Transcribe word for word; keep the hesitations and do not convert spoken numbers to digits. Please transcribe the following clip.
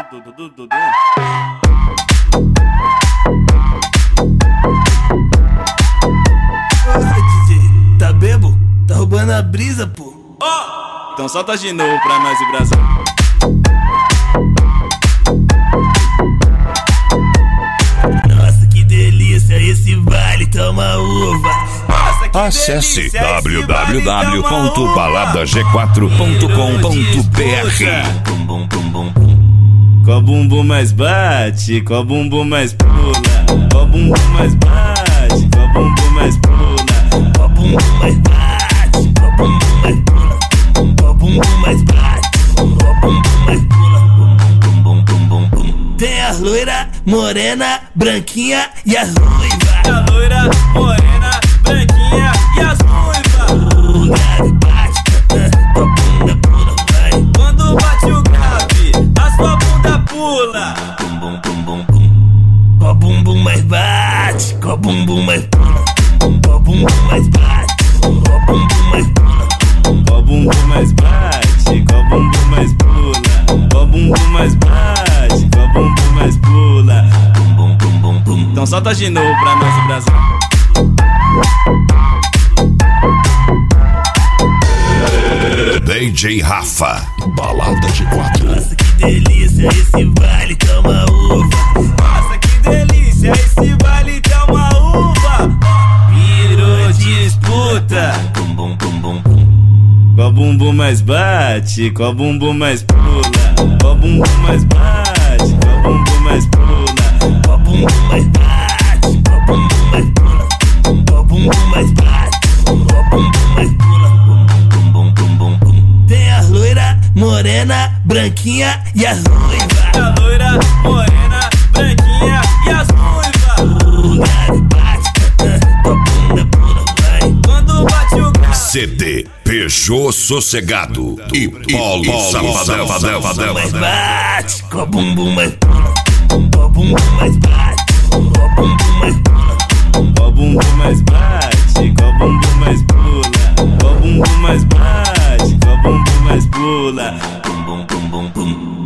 du, du, du, du. Porra, D J, tá bebo? Tá roubando a brisa, pô. Oh! Então solta de novo pra nós e Brasil. Nossa, que delícia, esse vale, toma uva. Nossa, que Acesse delícia, w esse w w vale, ponto toma balada uva. g quatro ponto com ponto b r. Bum, bum, bum, bum, bum. Qual bumbum mais bate, qual bumbum mais pula, qual bumbum mais bate, qual bumbum mais pula, Qual bumbum mais bate, qual bumbum mais pula, qual bumbum mais bate, qual bumbum mais pula, bum, bum, bum, bum, bum. Tem a loira, morena, branquinha e as ruivas. a loira, morena, branquinha e as ruivas. O grave bate, tua bunda pula, vai. Quando bate o grave, a sua bunda pula. Bum, bum, bum, bum, bum. Qual bumbum mais bate, qual bumbum mais pula, qual bumbum mais bate, qual bumbum mais pula. Qual bumbum mais bate, qual bumbum mais pula, qual bumbum mais bate, qual bumbum mais pula. Bum, bum, bum, bum. Então solta de novo pra nós e Brasil. D J Rafa, Balada G quatro. Nossa, que delícia, esse vale, toma uva. Nossa, que delícia, esse vale dá uma uva. Virou disputa. Bum, bum, bum, bum, bum. Qual bumbum mais bate, qual bumbum mais pula, qual bumbum mais bate, qual bumbum mais pula. Qual bumbum mais bate, qual bumbum mais pula, qual bumbum mais bate, qual bumbum mais pula. Bum, bum, bum, bum, bum. Tem a loira, morena, branquinha e as ruivas. A loira, morena, branquinha e as ruivas. O grave bate, tua bunda pula, vai. Quando bate o grave, C D Peugeot Sossegado e Polo Safadão. Mais bate, qual bumbum mais pula, qual bumbum mais bate, qual bumbum mais pula. qual bumbum mais bate, qual bumbum mais pula, qual bumbum mais bate, qual bumbum mais pula. Bum, bum, bum, bum, bum.